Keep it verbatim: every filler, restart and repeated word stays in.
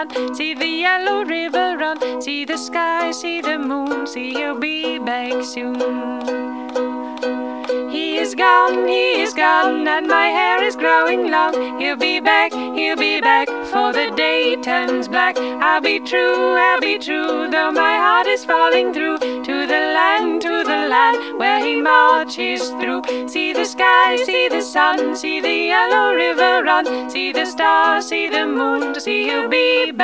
See the yellow river run, see the sky, see the moon, see he'll be back soon. He is gone, he is gone, and my hair is growing long. He'll be back, he'll be back, for the day turns black. I'll be true, I'll be true, though my heart is falling through, to the land, to the land, where he marches through. See the sky, see the sun, see the yellow river run, see the stars, see the moon, see he'll be back.